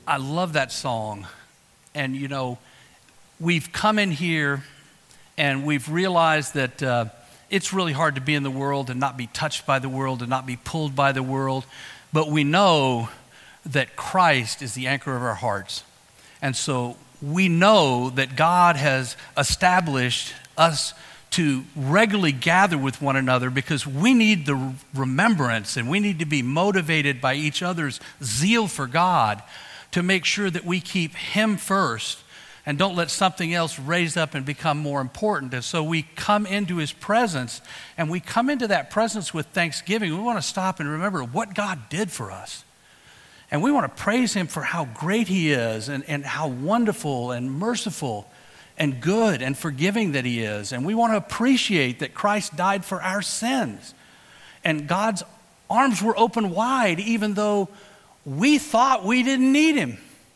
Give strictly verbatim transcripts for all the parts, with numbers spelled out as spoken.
I love that song. And, you know, we've come in here and we've realized that uh, it's really hard to be in the world and not be touched by the world and not be pulled by the world. But we know that Christ is the anchor of our hearts. And so we know that God has established us to regularly gather with one another because we need the remembrance and we need to be motivated by each other's zeal for God to make sure that we keep Him first and don't let something else raise up and become more important. And so we come into His presence, and we come into that presence with thanksgiving. We want to stop and remember what God did for us. And we want to praise Him for how great He is and, and how wonderful and merciful and good and forgiving that He is. And we want to appreciate that Christ died for our sins. And God's arms were open wide even though we thought we didn't need Him.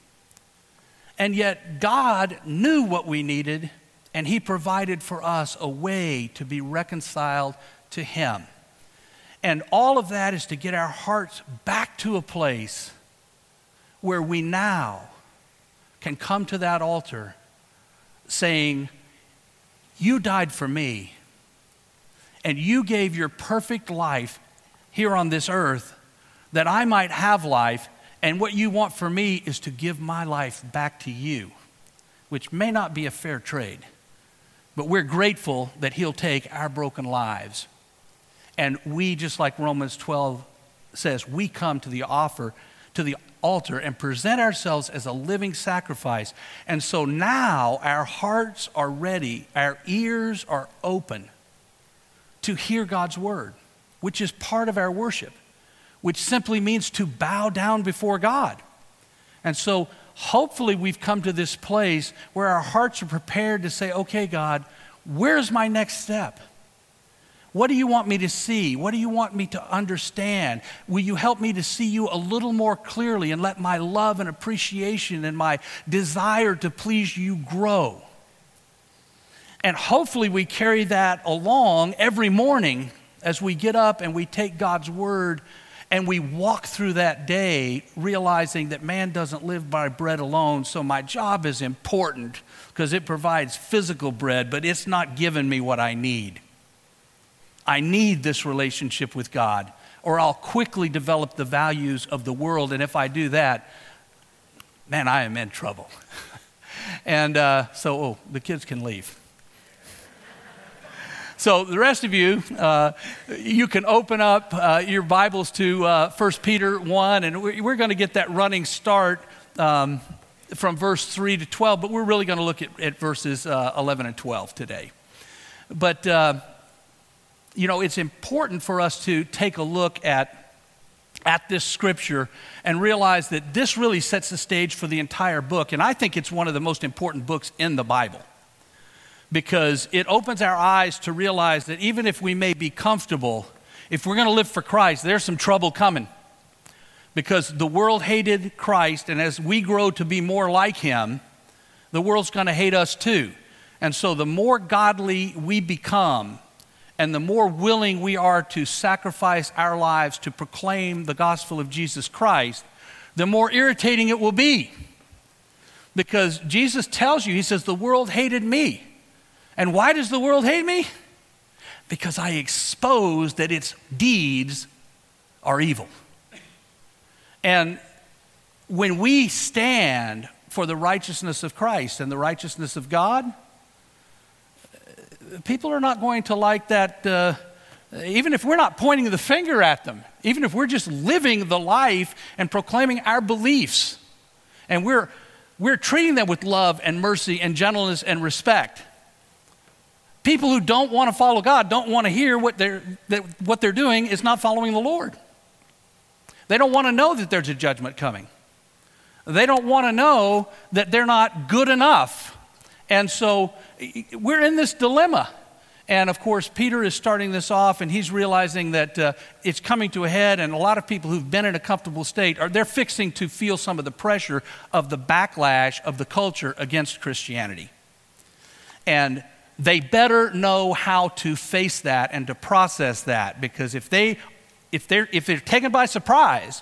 And yet God knew what we needed, and He provided for us a way to be reconciled to Him. And all of that is to get our hearts back to a place where we now can come to that altar saying, you died for me, and you gave your perfect life here on this earth that I might have life. And what you want for me is to give my life back to you, which may not be a fair trade, but we're grateful that He'll take our broken lives. And we, just like Romans twelve says, we come to the offer, to the altar and present ourselves as a living sacrifice. And so now our hearts are ready, our ears are open to hear God's word, which is part of our worship, which simply means to bow down before God. And so hopefully we've come to this place where our hearts are prepared to say, okay, God, where's my next step? What do you want me to see? What do you want me to understand? Will you help me to see you a little more clearly and let my love and appreciation and my desire to please you grow? And hopefully we carry that along every morning as we get up and we take God's word and we walk through that day realizing that man doesn't live by bread alone, so my job is important because it provides physical bread, but it's not giving me what I need. I need this relationship with God, or I'll quickly develop the values of the world, and if I do that, man, I am in trouble. and uh, so, oh, the kids can leave. So the rest of you, uh, you can open up uh, your Bibles to uh, First Peter one, and we're going to get that running start um, from verse three to twelve, but we're really going to look at, at verses uh, eleven and twelve today. But, uh, you know, it's important for us to take a look at, at this scripture and realize that this really sets the stage for the entire book, and I think it's one of the most important books in the Bible, because it opens our eyes to realize that even if we may be comfortable, if we're going to live for Christ, there's some trouble coming. Because the world hated Christ, and as we grow to be more like Him, the world's going to hate us too. And so the more godly we become, and the more willing we are to sacrifice our lives to proclaim the gospel of Jesus Christ, the more irritating it will be. Because Jesus tells you, He says, the world hated me. And why does the world hate me? Because I expose that its deeds are evil. And when we stand for the righteousness of Christ and the righteousness of God, people are not going to like that, uh, even if we're not pointing the finger at them, even if we're just living the life and proclaiming our beliefs, and we're, we're treating them with love and mercy and gentleness and respect. People who don't want to follow God don't want to hear what they're, that what they're doing is not following the Lord. They don't want to know that there's a judgment coming. They don't want to know that they're not good enough. And so we're in this dilemma. And of course, Peter is starting this off, and he's realizing that uh, it's coming to a head, and a lot of people who've been in a comfortable state, are they're fixing to feel some of the pressure of the backlash of the culture against Christianity. And they better know how to face that and to process that, because if they, if they're, if they're taken by surprise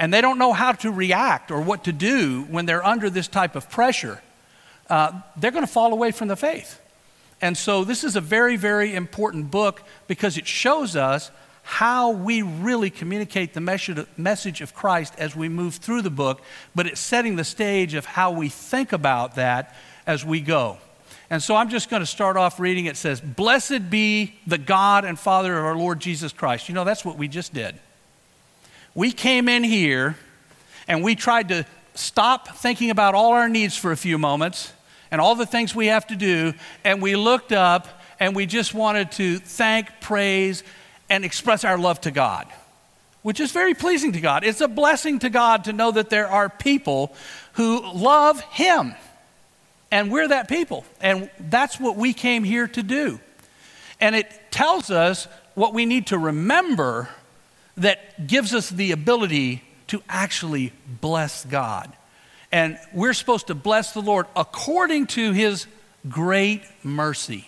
and they don't know how to react or what to do when they're under this type of pressure, uh, they're going to fall away from the faith. And so this is a very, very important book because it shows us how we really communicate the message of Christ as we move through the book, but it's setting the stage of how we think about that as we go. And so I'm just going to start off reading. It says, "Blessed be the God and Father of our Lord Jesus Christ." You know, that's what we just did. We came in here and we tried to stop thinking about all our needs for a few moments and all the things we have to do, and we looked up and we just wanted to thank, praise, and express our love to God, which is very pleasing to God. It's a blessing to God to know that there are people who love Him, and we're that people, and that's what we came here to do. And it tells us what we need to remember that gives us the ability to actually bless God. And we're supposed to bless the Lord according to His great mercy.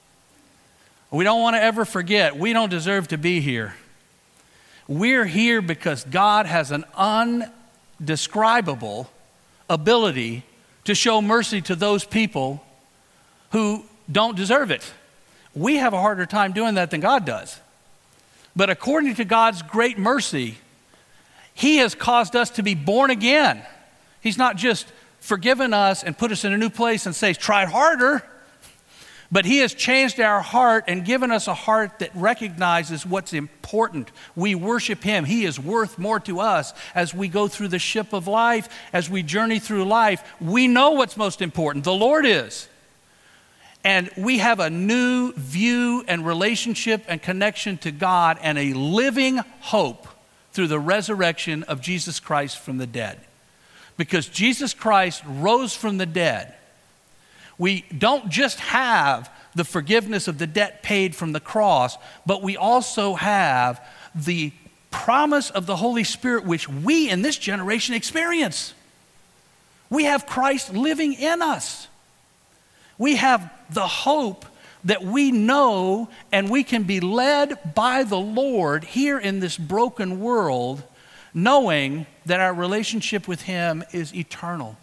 We don't want to ever forget, we don't deserve to be here. We're here because God has an undescribable ability to show mercy to those people who don't deserve it. We have a harder time doing that than God does. But according to God's great mercy, He has caused us to be born again. He's not just forgiven us and put us in a new place and says, try harder. But He has changed our heart and given us a heart that recognizes what's important. We worship Him. He is worth more to us as we go through the ship of life, as we journey through life. We know what's most important. The Lord is. And we have a new view and relationship and connection to God and a living hope through the resurrection of Jesus Christ from the dead. Because Jesus Christ rose from the dead, we don't just have the forgiveness of the debt paid from the cross, but we also have the promise of the Holy Spirit, which we in this generation experience. We have Christ living in us. We have the hope that we know, and we can be led by the Lord here in this broken world, knowing that our relationship with Him is eternal.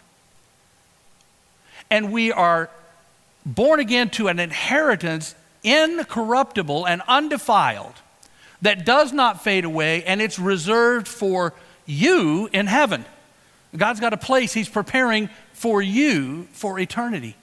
And we are born again to an inheritance incorruptible and undefiled that does not fade away, and it's reserved for you in heaven. God's got a place He's preparing for you for eternity.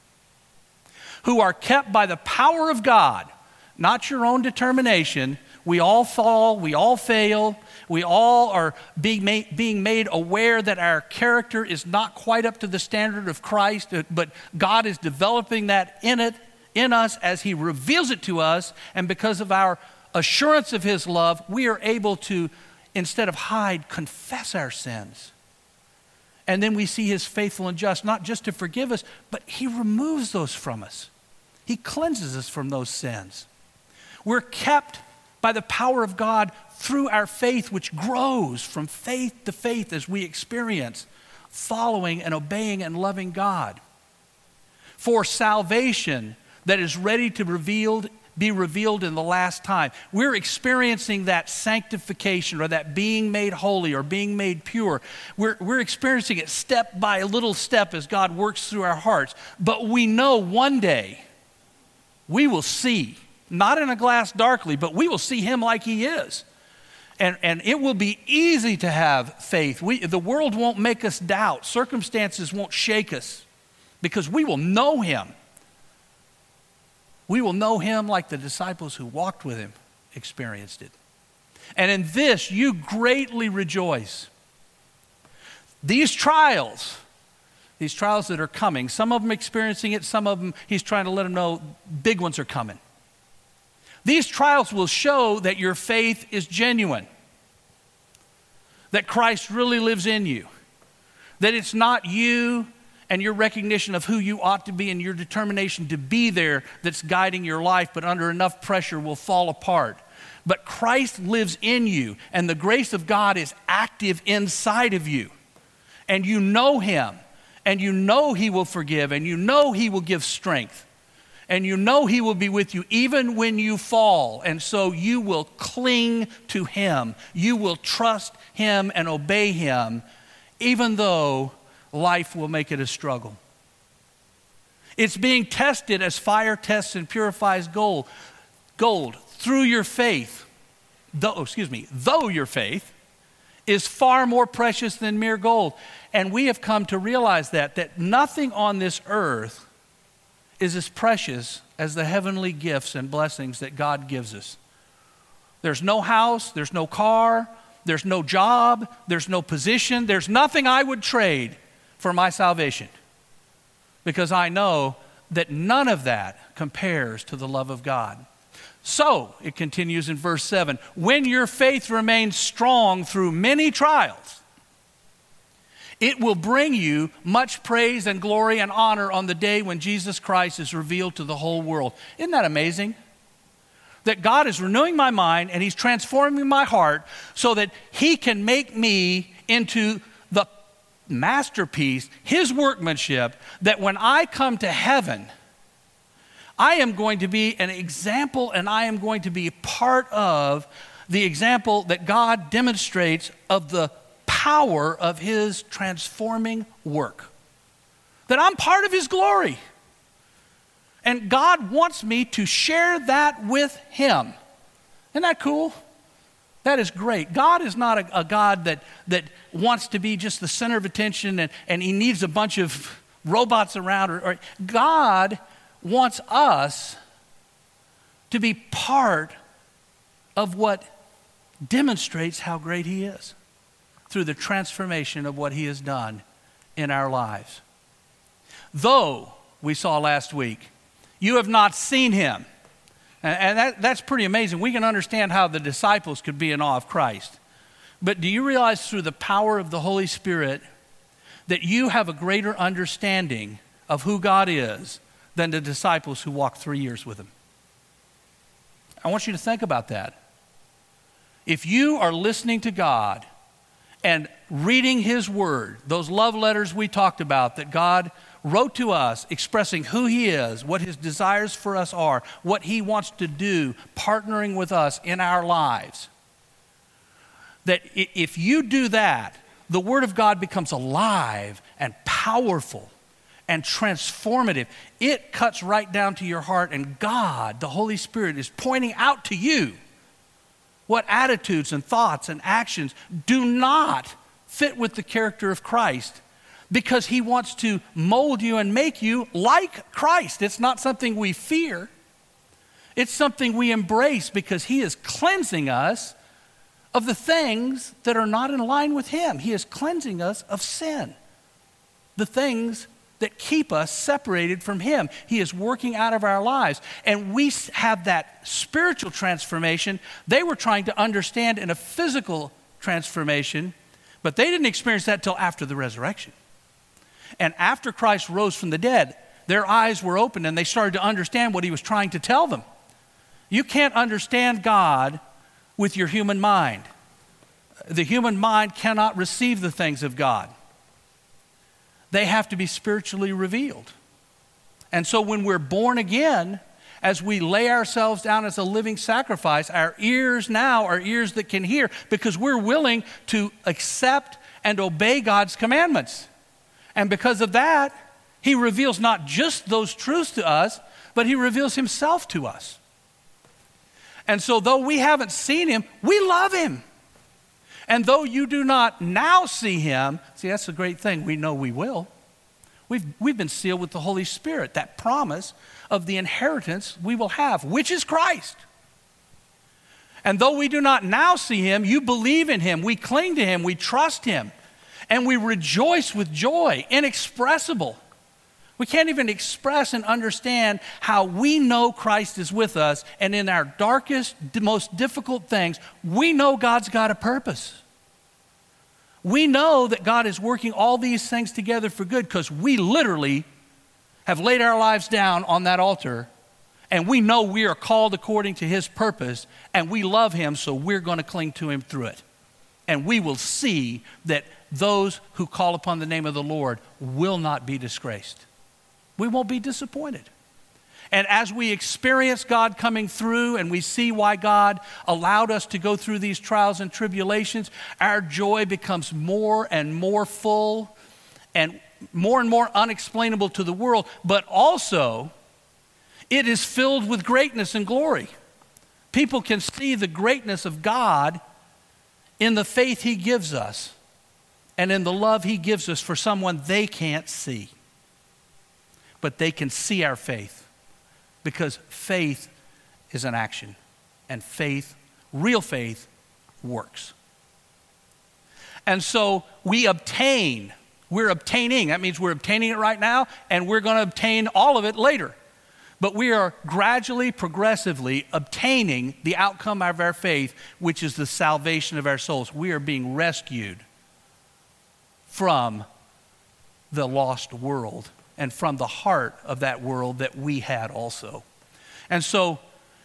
Who are kept by the power of God, not your own determination. We all fall, we all fail, we all are being made, being made aware that our character is not quite up to the standard of Christ, but God is developing that in it, in us as He reveals it to us, and because of our assurance of His love, we are able to, instead of hide, confess our sins. And then we see His faithful and just, not just to forgive us, but He removes those from us. He cleanses us from those sins. We're kept by the power of God through our faith, which grows from faith to faith as we experience following and obeying and loving God. For salvation that is ready to revealed, be revealed in the last time. We're experiencing that sanctification or that being made holy or being made pure. We're, we're experiencing it step by little step as God works through our hearts. But we know one day we will see, not in a glass darkly, but we will see Him like He is. And, and it will be easy to have faith. We, the world won't make us doubt. Circumstances won't shake us because we will know Him. We will know Him like the disciples who walked with Him experienced it. And in this you greatly rejoice. These trials, these trials that are coming, some of them experiencing it, some of them He's trying to let them know big ones are coming. These trials will show that your faith is genuine, that Christ really lives in you, that it's not you and your recognition of who you ought to be and your determination to be there that's guiding your life, but under enough pressure will fall apart. But Christ lives in you, and the grace of God is active inside of you. And you know Him, and you know He will forgive, and you know He will give strength. And you know he will be with you even when you fall. And so you will cling to him. You will trust him and obey him, even though life will make it a struggle. It's being tested as fire tests and purifies gold. Gold, through your faith, though, excuse me, though your faith is far more precious than mere gold. And we have come to realize that, that nothing on this earth is as precious as the heavenly gifts and blessings that God gives us. There's no house, there's no car, there's no job, there's no position, there's nothing I would trade for my salvation, because I know that none of that compares to the love of God. So, it continues in verse seven, when your faith remains strong through many trials, it will bring you much praise and glory and honor on the day when Jesus Christ is revealed to the whole world. Isn't that amazing? That God is renewing my mind and he's transforming my heart so that he can make me into the masterpiece, his workmanship, that when I come to heaven, I am going to be an example and I am going to be part of the example that God demonstrates of the power of his transforming work. That I'm part of his glory. And God wants me to share that with him. Isn't that cool? That is great. God is not a, a God that, that wants to be just the center of attention and, and he needs a bunch of robots around. Or, or God wants us to be part of what demonstrates how great he is, through the transformation of what he has done in our lives. Though, we saw last week, you have not seen him. And that, that's pretty amazing. We can understand how the disciples could be in awe of Christ. But do you realize through the power of the Holy Spirit that you have a greater understanding of who God is than the disciples who walked three years with him? I want you to think about that. If you are listening to God and reading his word, those love letters we talked about that God wrote to us expressing who he is, what his desires for us are, what he wants to do, partnering with us in our lives, that if you do that, the word of God becomes alive and powerful and transformative. It cuts right down to your heart, and God, the Holy Spirit, is pointing out to you what attitudes and thoughts and actions do not fit with the character of Christ, because he wants to mold you and make you like Christ. It's not something we fear. It's something we embrace, because he is cleansing us of the things that are not in line with him. He is cleansing us of sin, the things that keep us separated from him. He is working out of our lives. And we have that spiritual transformation. They were trying to understand in a physical transformation, but they didn't experience that till after the resurrection. And after Christ rose from the dead, their eyes were opened and they started to understand what he was trying to tell them. You can't understand God with your human mind. The human mind cannot receive the things of God. They have to be spiritually revealed. And so when we're born again, as we lay ourselves down as a living sacrifice, our ears now are ears that can hear, because we're willing to accept and obey God's commandments. And because of that, he reveals not just those truths to us, but he reveals himself to us. And so though we haven't seen him, we love him. And though you do not now see him, see, that's the great thing, we know we will. We've, we've been sealed with the Holy Spirit, that promise of the inheritance we will have, which is Christ. And though we do not now see him, you believe in him, we cling to him, we trust him, and we rejoice with joy, inexpressible. We can't even express and understand how we know Christ is with us, and in our darkest, most difficult things, we know God's got a purpose. We know that God is working all these things together for good, because we literally have laid our lives down on that altar, and we know we are called according to his purpose, and we love him, so we're going to cling to him through it. And we will see that those who call upon the name of the Lord will not be disgraced. We won't be disappointed. And as we experience God coming through and we see why God allowed us to go through these trials and tribulations, our joy becomes more and more full and more and more unexplainable to the world, but also it is filled with greatness and glory. People can see the greatness of God in the faith he gives us and in the love he gives us for someone they can't see. But they can see our faith because faith is an action, and faith, real faith, works. And so we obtain, we're obtaining, that means we're obtaining it right now, and we're going to obtain all of it later. But we are gradually, progressively obtaining the outcome of our faith, which is the salvation of our souls. We are being rescued from the lost world and from the heart of that world that we had also. And so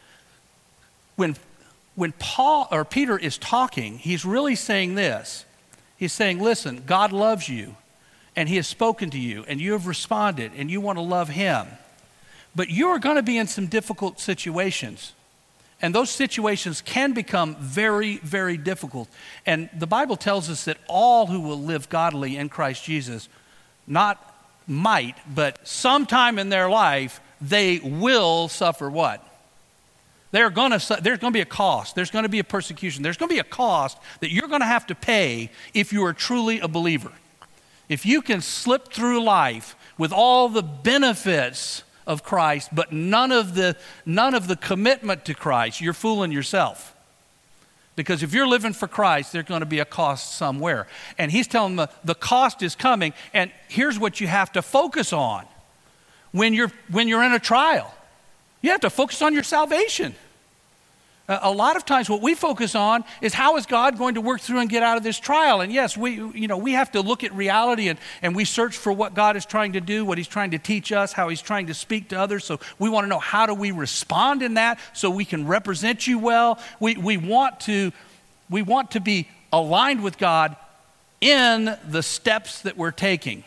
when, when Paul or Peter is talking, he's really saying this. He's saying, listen, God loves you, and he has spoken to you, and you have responded, and you want to love him. But you are going to be in some difficult situations. And those situations can become very, very difficult. And the Bible tells us that all who will live godly in Christ Jesus, not might, but sometime in their life, they will suffer what? They're going to, there's going to be a cost. There's going to be a persecution. There's going to be a cost that you're going to have to pay if you are truly a believer. If you can slip through life with all the benefits of Christ, but none of the none of the commitment to Christ, you're fooling yourself. Because if you're living for Christ, there's going to be a cost somewhere. And he's telling them the cost is coming, and here's what you have to focus on when you're when you're in a trial. You have to focus on your salvation. A lot of times what we focus on is how is God going to work through and get out of this trial? And yes, we you know we have to look at reality and, and we search for what God is trying to do, what he's trying to teach us, how he's trying to speak to others. So we want to know, how do we respond in that so we can represent you well? We we want to we want to be aligned with God in the steps that we're taking.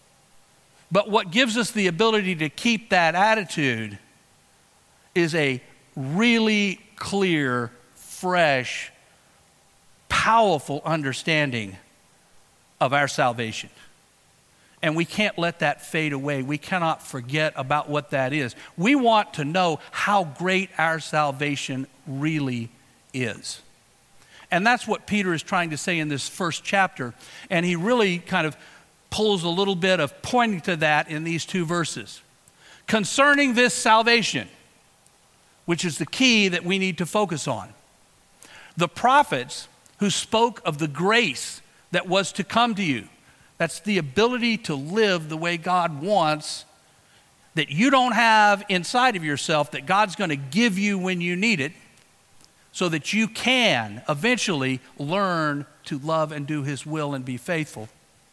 But what gives us the ability to keep that attitude is a really clear, fresh, powerful understanding of our salvation. And we can't let that fade away. We cannot forget about what that is. We want to know how great our salvation really is. And that's what Peter is trying to say in this first chapter. And he really kind of pulls a little bit of pointing to that in these two verses. Concerning this salvation, which is the key that we need to focus on. The prophets who spoke of the grace that was to come to you, that's the ability to live the way God wants, that you don't have inside of yourself, that God's going to give you when you need it, so that you can eventually learn to love and do his will and be faithful.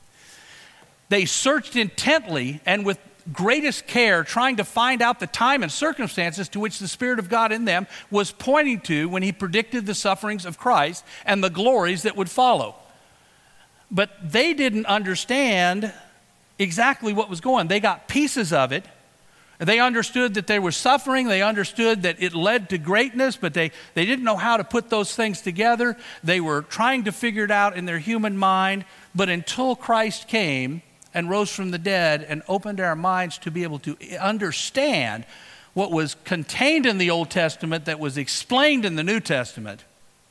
They searched intently and with greatest care, trying to find out the time and circumstances to which the Spirit of God in them was pointing to when he predicted the sufferings of Christ and the glories that would follow. But they didn't understand exactly what was going on. They got pieces of it. They understood that they were suffering. They understood that it led to greatness, but they, they didn't know how to put those things together. They were trying to figure it out in their human mind. But until Christ came and rose from the dead and opened our minds to be able to understand what was contained in the Old Testament that was explained in the New Testament,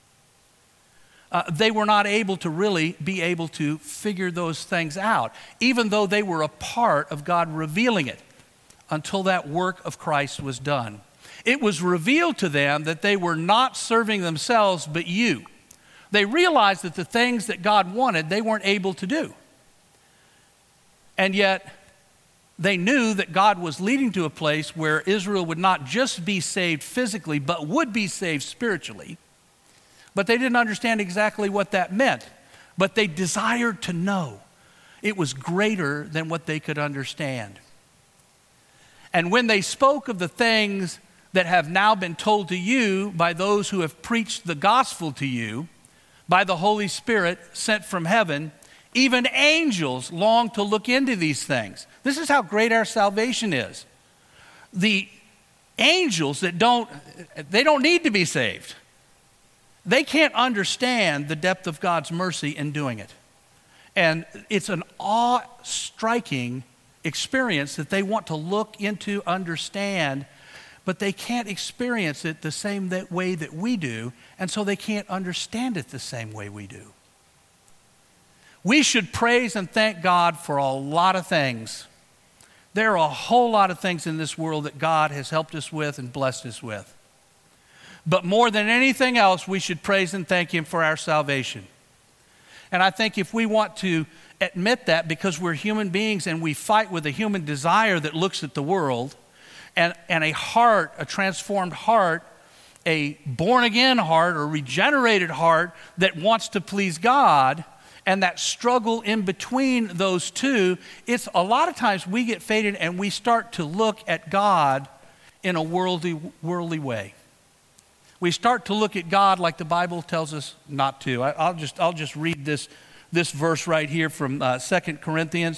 uh, they were not able to really be able to figure those things out, even though they were a part of God revealing it, until that work of Christ was done. It was revealed to them that they were not serving themselves but you. They realized that the things that God wanted, they weren't able to do. And yet, they knew that God was leading to a place where Israel would not just be saved physically, but would be saved spiritually. But they didn't understand exactly what that meant. But they desired to know. It was greater than what they could understand. And when they spoke of the things that have now been told to you by those who have preached the gospel to you, by the Holy Spirit sent from heaven, even angels long to look into these things. This is how great our salvation is. The, angels that don't, they don't need to be saved. They can't understand the depth of God's mercy in doing it. And it's an awe-striking experience that they want to look into, understand, but they can't experience it the same that way that we do, and so they can't understand it the same way we do. We should praise and thank God for a lot of things. There are a whole lot of things in this world that God has helped us with and blessed us with. But more than anything else, we should praise and thank Him for our salvation. And I think if we want to admit that, because we're human beings and we fight with a human desire that looks at the world, and, and a heart, a transformed heart, a born-again heart or regenerated heart that wants to please God, and that struggle in between those two, it's a lot of times we get faded and we start to look at God in a worldly, worldly way. We start to look at God like the Bible tells us not to. I, I'll just I'll just read this this verse right here from uh, Second Corinthians,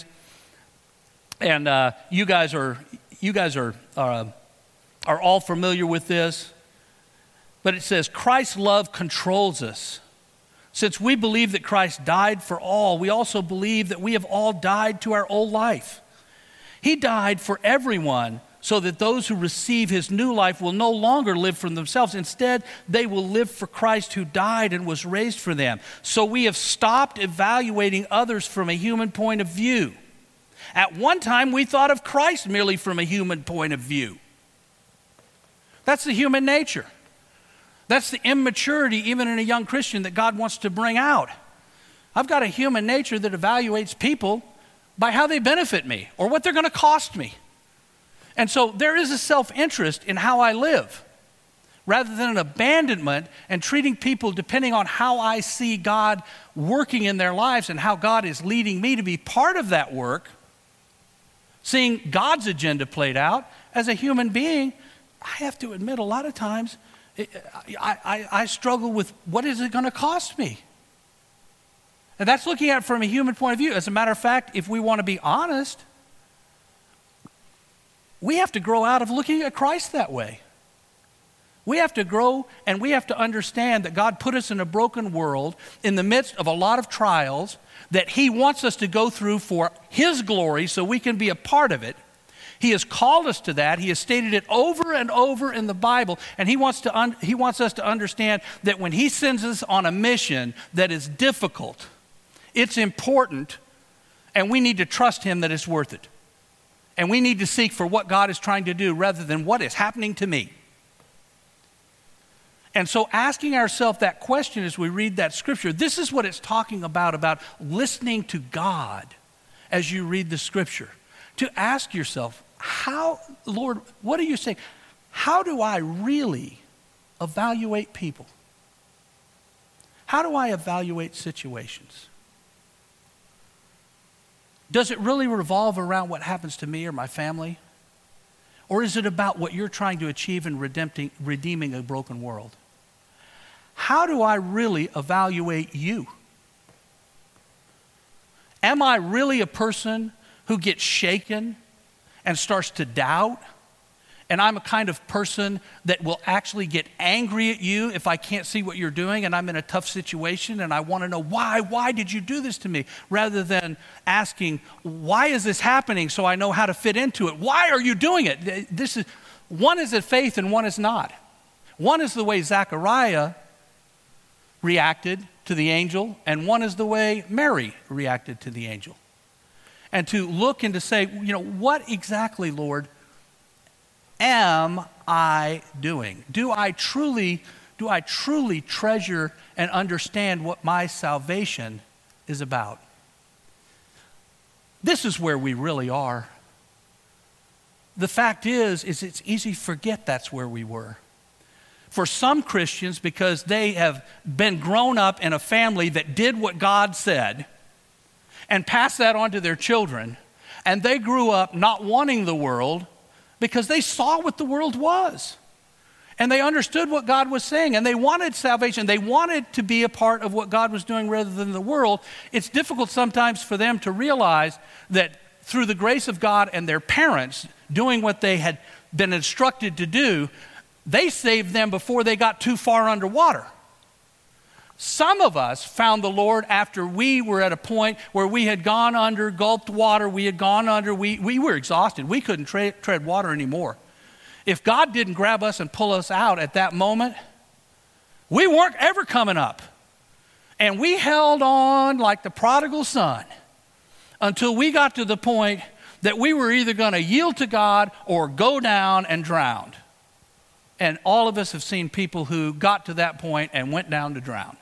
and uh, you guys are you guys are uh, are all familiar with this. But it says, Christ's love controls us. Since we believe that Christ died for all, we also believe that we have all died to our old life. He died for everyone, so that those who receive His new life will no longer live for themselves. Instead, they will live for Christ who died and was raised for them. So we have stopped evaluating others from a human point of view. At one time, we thought of Christ merely from a human point of view. That's the human nature. That's the immaturity, even in a young Christian, that God wants to bring out. I've got a human nature that evaluates people by how they benefit me or what they're going to cost me. And so there is a self-interest in how I live, rather than an abandonment and treating people depending on how I see God working in their lives and how God is leading me to be part of that work. Seeing God's agenda played out as a human being, I have to admit a lot of times it, I, I, I struggle with what is it going to cost me? And that's looking at it from a human point of view. As a matter of fact, if we want to be honest, we have to grow out of looking at Christ that way. We have to grow and we have to understand that God put us in a broken world in the midst of a lot of trials that He wants us to go through for His glory so we can be a part of it. He has called us to that. He has stated it over and over in the Bible, and He wants to un- He wants us to understand that when He sends us on a mission that is difficult, it's important, and we need to trust Him that it's worth it. And we need to seek for what God is trying to do rather than what is happening to me. And so asking ourselves that question as we read that scripture, this is what it's talking about, about listening to God as you read the scripture. To ask yourself, how, Lord, what are you saying? How do I really evaluate people? How do I evaluate situations? Does it really revolve around what happens to me or my family? Or is it about what you're trying to achieve in redempting, redeeming a broken world? How do I really evaluate you? Am I really a person who gets shaken and starts to doubt? And I'm a kind of person that will actually get angry at you if I can't see what you're doing and I'm in a tough situation and I want to know why, why did you do this to me? Rather than asking, why is this happening so I know how to fit into it? Why are you doing it? This is, one is a faith and one is not. One is the way Zechariah reacted to the angel, and one is the way Mary reacted to the angel. And to look and to say, you know, what exactly, Lord, am I doing? Do I truly, do I truly treasure and understand what my salvation is about? This is where we really are. The fact is, is it's easy to forget that's where we were. For some Christians, because they have been grown up in a family that did what God said and passed that on to their children, and they grew up not wanting the world because they saw what the world was. And they understood what God was saying, and they wanted salvation. They wanted to be a part of what God was doing rather than the world. It's difficult sometimes for them to realize that through the grace of God and their parents doing what they had been instructed to do, they saved them before they got too far underwater. Some of us found the Lord after we were at a point where we had gone under, gulped water, we had gone under, we, we were exhausted. We couldn't tra- tread water anymore. If God didn't grab us and pull us out at that moment, we weren't ever coming up. And we held on like the prodigal son until we got to the point that we were either going to yield to God or go down and drown. And all of us have seen people who got to that point and went down to drown.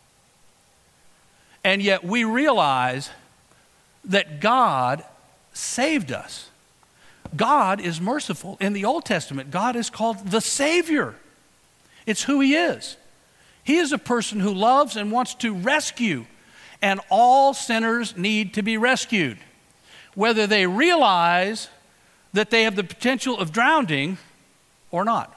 And yet we realize that God saved us. God is merciful. In the Old Testament, God is called the Savior. It's who He is. He is a person who loves and wants to rescue. And all sinners need to be rescued. Whether they realize that they have the potential of drowning or not.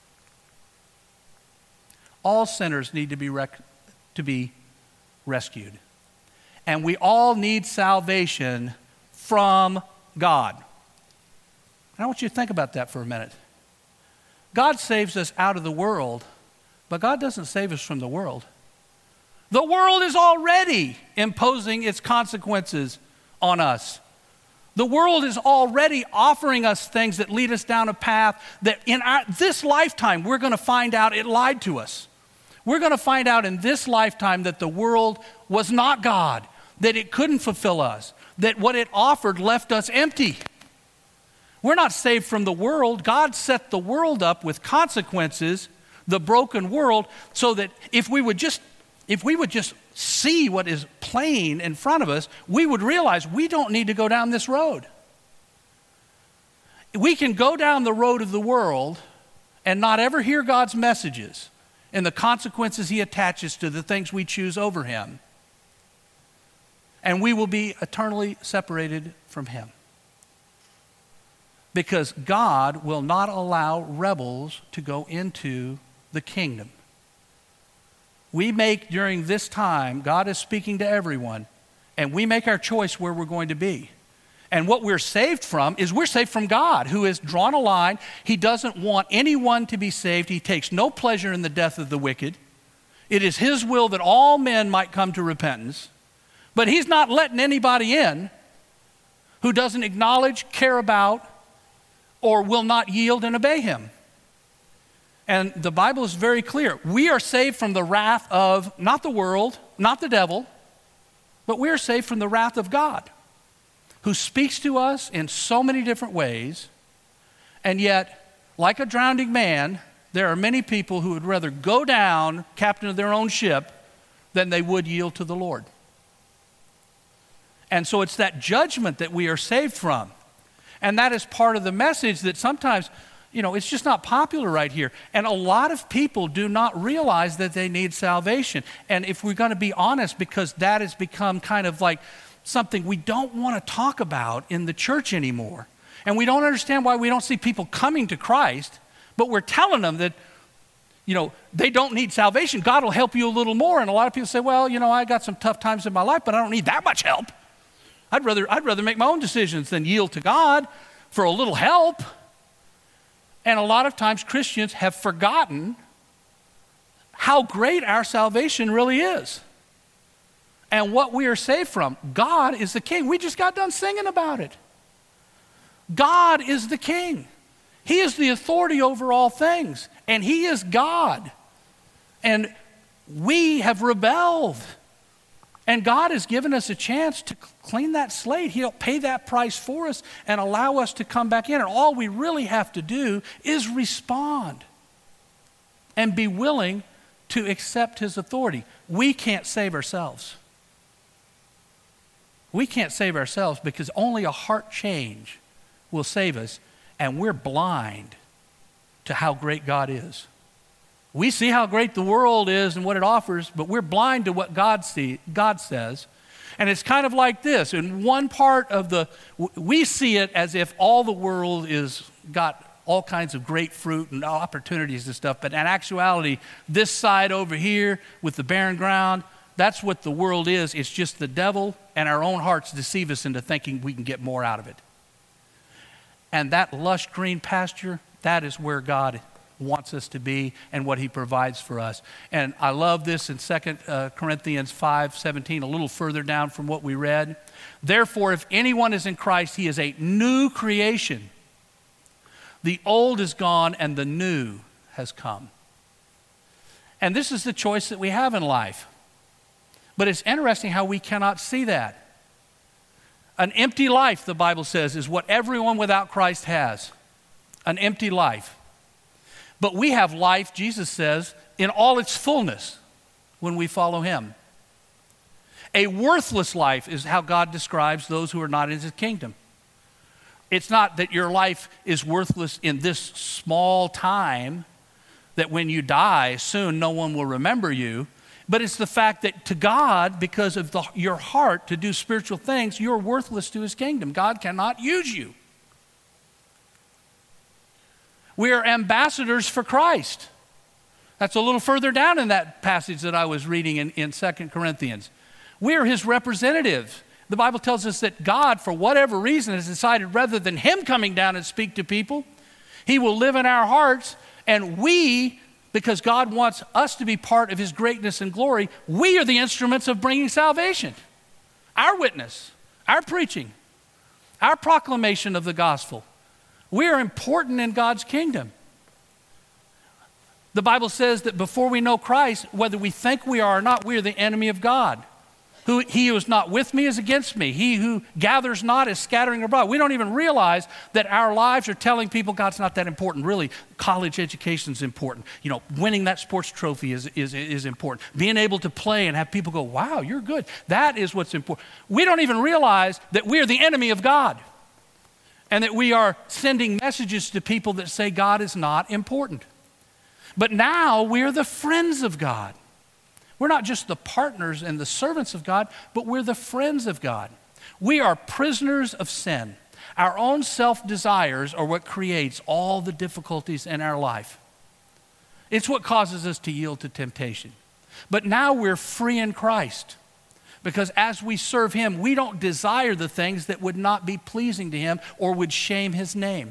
All sinners need to be rec- to be rescued. And we all need salvation from God. And I want you to think about that for a minute. God saves us out of the world, but God doesn't save us from the world. The world is already imposing its consequences on us. The world is already offering us things that lead us down a path that in our, this lifetime we're going to find out it lied to us. We're going to find out in this lifetime that the world was not God, that it couldn't fulfill us, that what it offered left us empty. We're not saved from the world. God set the world up with consequences, the broken world, so that if we would just if we would just see what is plain in front of us, we would realize we don't need to go down this road. We can go down the road of the world and not ever hear God's messages and the consequences He attaches to the things we choose over Him. And we will be eternally separated from Him. Because God will not allow rebels to go into the kingdom. We make during this time, God is speaking to everyone, and we make our choice where we're going to be. And what we're saved from is we're saved from God, who has drawn a line. He doesn't want anyone to be saved. He takes no pleasure in the death of the wicked. It is His will that all men might come to repentance. But He's not letting anybody in who doesn't acknowledge, care about, or will not yield and obey Him. And the Bible is very clear. We are saved from the wrath of, not the world, not the devil, but we are saved from the wrath of God, who speaks to us in so many different ways. And yet, like a drowning man, there are many people who would rather go down, captain of their own ship, than they would yield to the Lord. And so it's that judgment that we are saved from. And that is part of the message that sometimes, you know, it's just not popular right here. And a lot of people do not realize that they need salvation. And if we're going to be honest, because that has become kind of like something we don't want to talk about in the church anymore. And we don't understand why we don't see people coming to Christ, but we're telling them that, you know, they don't need salvation. God will help you a little more. And a lot of people say, well, you know, I got some tough times in my life, but I don't need that much help. I'd rather, I'd rather make my own decisions than yield to God for a little help. And a lot of times Christians have forgotten how great our salvation really is and what we are saved from. God is the King. We just got done singing about it. God is the King. He is the authority over all things, and He is God. And we have rebelled. And God has given us a chance to clean that slate. He'll pay that price for us and allow us to come back in. And all we really have to do is respond and be willing to accept His authority. We can't save ourselves. We can't save ourselves because only a heart change will save us, and we're blind to how great God is. We see how great the world is and what it offers, but we're blind to what God see, God says. And it's kind of like this. In one part of the, we see it as if all the world is got all kinds of great fruit and opportunities and stuff, but in actuality, this side over here with the barren ground, that's what the world is. It's just the devil and our own hearts deceive us into thinking we can get more out of it. And that lush green pasture, that is where God wants us to be and what he provides for us. And I love this in Second Corinthians five seventeen, a little further down from what we read. Therefore, if anyone is in Christ, he is a new creation. The old is gone and the new has come. And this is the choice that we have in life. But it's interesting how we cannot see that. An empty life, the Bible says, is what everyone without Christ has. An empty life. But we have life, Jesus says, in all its fullness when we follow him. A worthless life is how God describes those who are not in his kingdom. It's not that your life is worthless in this small time, that when you die soon no one will remember you. But it's the fact that to God, because of the, your heart to do spiritual things, you're worthless to his kingdom. God cannot use you. We are ambassadors for Christ. That's a little further down in that passage that I was reading in, in Second Corinthians. We are his representatives. The Bible tells us that God, for whatever reason, has decided rather than him coming down and speak to people, he will live in our hearts, and we, because God wants us to be part of his greatness and glory, we are the instruments of bringing salvation. Our witness, our preaching, our proclamation of the gospel. We are important in God's kingdom. The Bible says that before we know Christ, whether we think we are or not, we are the enemy of God. Who, he who is not with me is against me. He who gathers not is scattering abroad. We don't even realize that our lives are telling people God's not that important. Really, college education is important. You know, winning that sports trophy is, is, is important. Being able to play and have people go, wow, you're good. That is what's important. We don't even realize that we are the enemy of God and that we are sending messages to people that say God is not important. But now we are the friends of God. We're not just the partners and the servants of God, but we're the friends of God. We are prisoners of sin. Our own self-desires are what creates all the difficulties in our life. It's what causes us to yield to temptation. But now we're free in Christ, because as we serve him, we don't desire the things that would not be pleasing to him or would shame his name.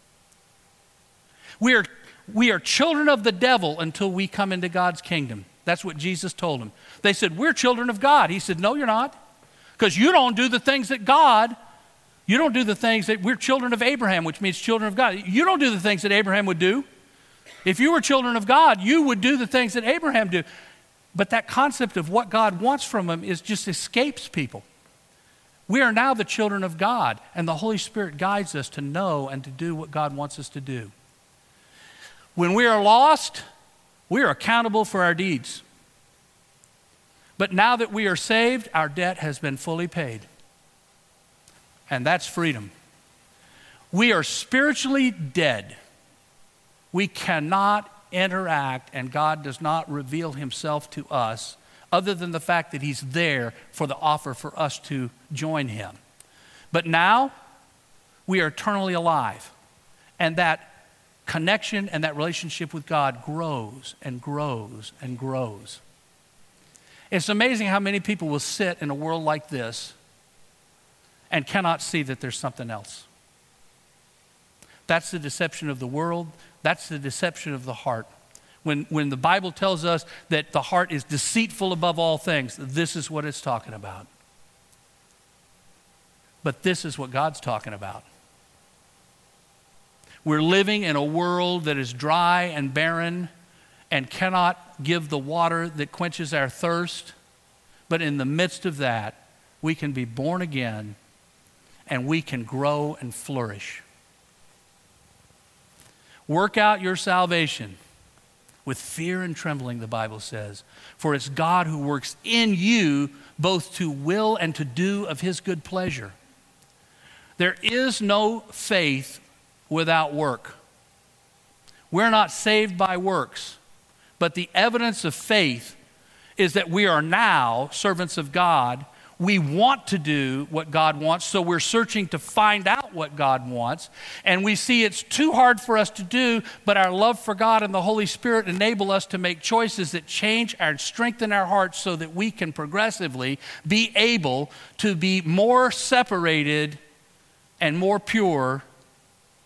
We are, we are children of the devil until we come into God's kingdom. That's what Jesus told them. They said, we're children of God. He said, no, you're not. Because you don't do the things that God, you don't do the things that, we're children of Abraham, which means children of God. You don't do the things that Abraham would do. If you were children of God, you would do the things that Abraham did. But that concept of what God wants from them is just escapes people. We are now the children of God, and the Holy Spirit guides us to know and to do what God wants us to do. When we are lost, we are accountable for our deeds. But now that we are saved, our debt has been fully paid. And that's freedom. We are spiritually dead. We cannot interact, and God does not reveal himself to us other than the fact that he's there for the offer for us to join him. But now we are eternally alive, and that connection and that relationship with God grows and grows and grows. It's amazing how many people will sit in a world like this and cannot see that there's something else. That's the deception of the world. That's the deception of the heart. When, when the Bible tells us that the heart is deceitful above all things, this is what it's talking about. But this is what God's talking about. We're living in a world that is dry and barren and cannot give the water that quenches our thirst. But in the midst of that, we can be born again and we can grow and flourish. Work out your salvation with fear and trembling, the Bible says. For it's God who works in you both to will and to do of his good pleasure. There is no faith without work. We're not saved by works, but the evidence of faith is that we are now servants of God. We want to do what God wants, so we're searching to find out what God wants, and we see it's too hard for us to do, but our love for God and the Holy Spirit enable us to make choices that change and strengthen our hearts so that we can progressively be able to be more separated and more pure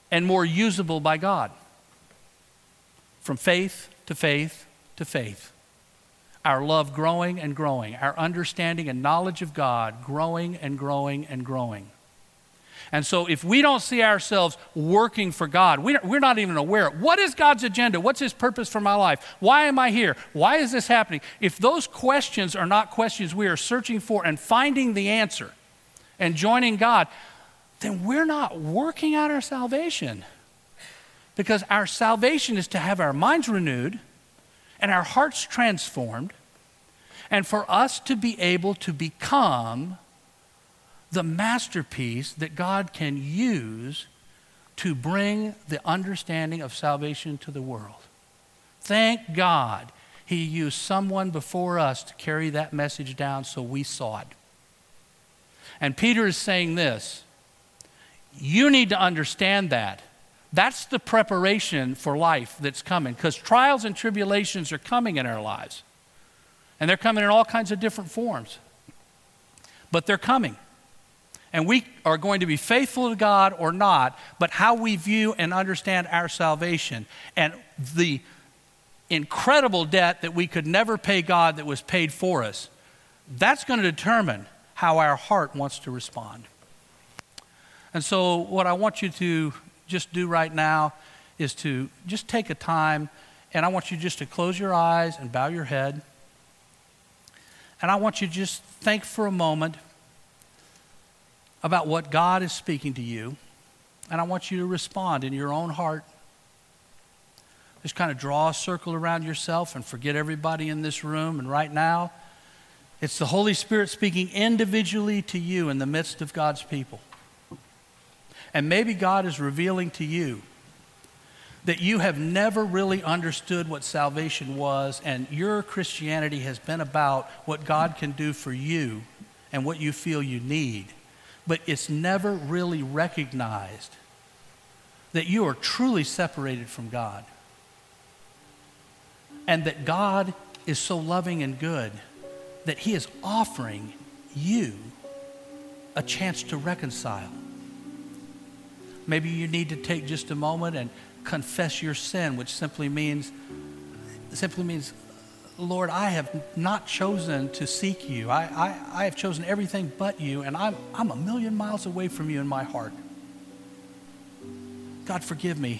and more usable by God. From faith to faith to faith. Our love growing and growing. Our understanding and knowledge of God growing and growing and growing. And so if we don't see ourselves working for God, we we're not even aware. What is God's agenda? What's his purpose for my life? Why am I here? Why is this happening? If those questions are not questions we are searching for and finding the answer and joining God, then we're not working out our salvation. Because our salvation is to have our minds renewed and our hearts transformed, and for us to be able to become the masterpiece that God can use to bring the understanding of salvation to the world. Thank God he used someone before us to carry that message down so we saw it. And Peter is saying this, you need to understand that. That's the preparation for life that's coming, because trials and tribulations are coming in our lives. And they're coming in all kinds of different forms. But they're coming. And we are going to be faithful to God or not, but how we view and understand our salvation and the incredible debt that we could never pay God that was paid for us, that's going to determine how our heart wants to respond. And so what I want you to just do right now is to just take a time, and I want you just to close your eyes and bow your head. And I want you to just think for a moment about what God is speaking to you, and I want you to respond in your own heart. Just kind of draw a circle around yourself and forget everybody in this room. And right now, it's the Holy Spirit speaking individually to you in the midst of God's people. And maybe God is revealing to you that you have never really understood what salvation was, and your Christianity has been about what God can do for you and what you feel you need. But it's never really recognized that you are truly separated from God. And that God is so loving and good that he is offering you a chance to reconcile. Maybe you need to take just a moment and confess your sin, which simply means, simply means, Lord, I have not chosen to seek you. I, I, I have chosen everything but you, and I'm, I'm a million miles away from you in my heart. God, forgive me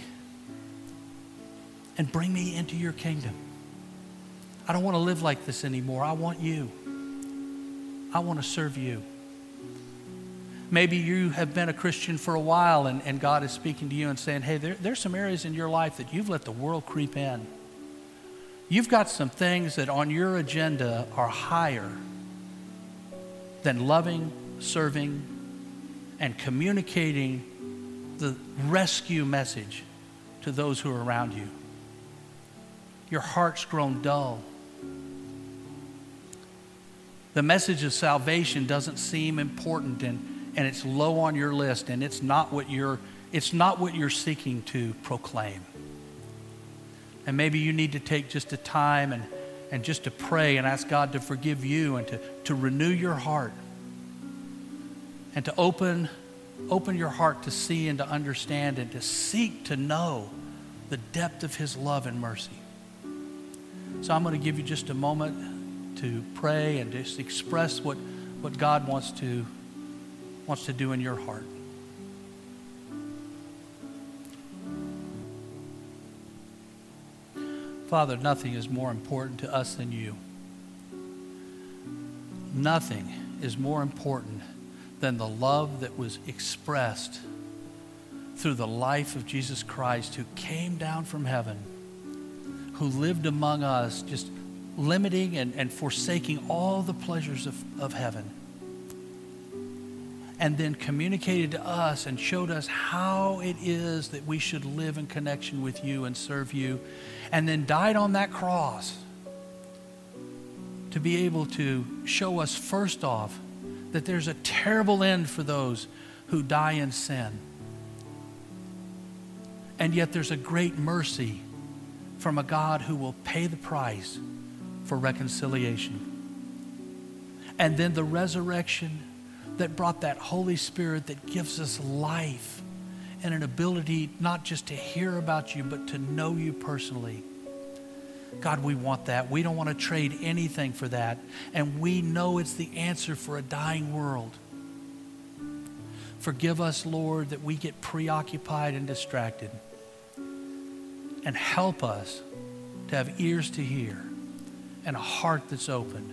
and bring me into your kingdom. I don't want to live like this anymore. I want you. I want to serve you. Maybe you have been a Christian for a while, and, and God is speaking to you and saying, hey, there, there's some areas in your life that you've let the world creep in. You've got some things that on your agenda are higher than loving, serving, and communicating the rescue message to those who are around you. Your heart's grown dull. The message of salvation doesn't seem important, and, and it's low on your list, and it's not what you're, it's not what you're seeking to proclaim. And maybe you need to take just a time and, and just to pray and ask God to forgive you and to, to renew your heart and to open, open your heart to see and to understand and to seek to know the depth of his love and mercy. So I'm going to give you just a moment to pray and just express what, what God wants to, wants to do in your heart. Father, nothing is more important to us than you. Nothing is more important than the love that was expressed through the life of Jesus Christ, who came down from heaven, who lived among us, just limiting and, and forsaking all the pleasures of, of heaven, and then communicated to us and showed us how it is that we should live in connection with you and serve you, and then died on that cross to be able to show us, first off, that there's a terrible end for those who die in sin. And yet there's a great mercy from a God who will pay the price for reconciliation. And then the resurrection that brought that Holy Spirit that gives us life and an ability not just to hear about you, but to know you personally. God, we want that. We don't want to trade anything for that. And we know it's the answer for a dying world. Forgive us, Lord, that we get preoccupied and distracted. And help us to have ears to hear and a heart that's open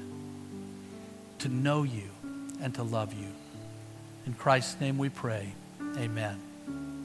to know you and to love you. In Christ's name we pray. Amen.